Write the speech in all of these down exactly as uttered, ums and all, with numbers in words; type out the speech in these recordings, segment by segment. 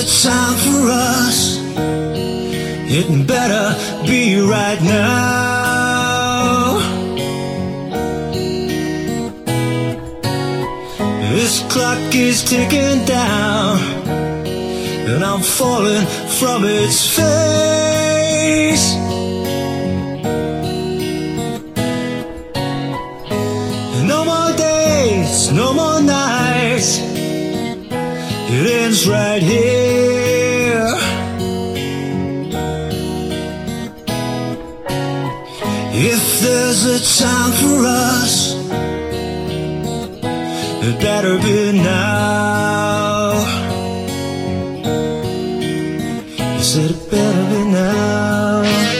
time for us, it better be right now. This clock is ticking down, and I'm falling from its face. No more days, no more nights, it ends right here. If there's a time for us, it better be now. You said it better be now.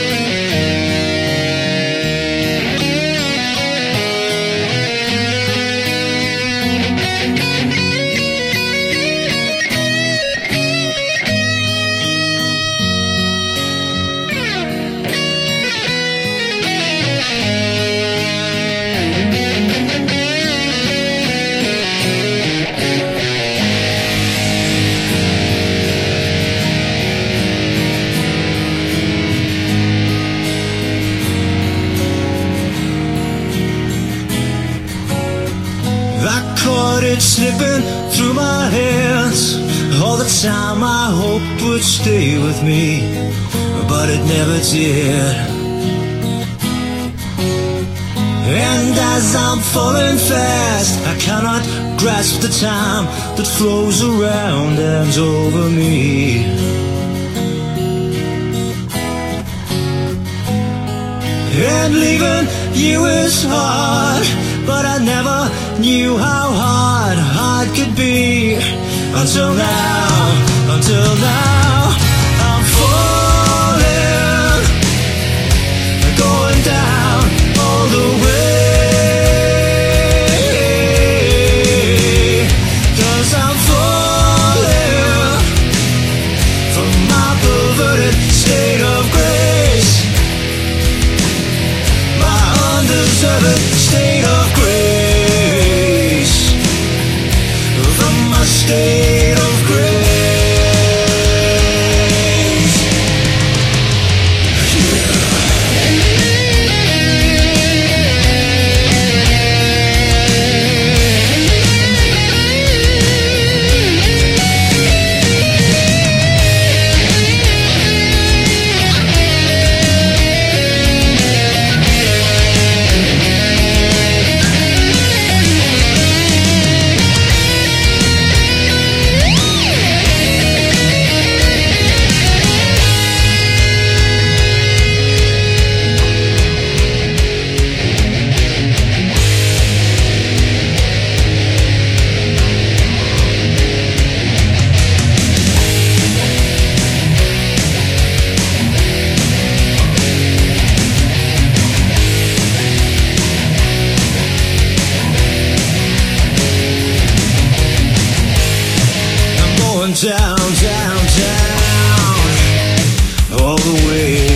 I caught it slipping through my hands. All the time I hoped would stay with me, but it never did. And as I'm falling fast, I cannot grasp the time that flows around and over me. And leaving you is hard, but I never knew how hard hard could be. Until now, until now, I'm falling, going down all the way. 'Cause I'm falling from my perverted state of grace, my undeserved state of grace, from my state of grace. Down, down, down, all the way.